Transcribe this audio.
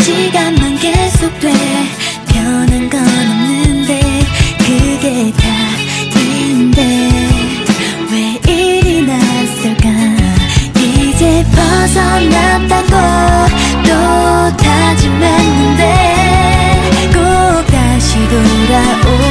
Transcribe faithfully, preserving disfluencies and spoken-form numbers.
시간만 계속돼 변한 건 없는데 그게 다인데 왜 이리 낯설까 이제 벗어났다고 또 다짐했는데 꼭 다시 돌아오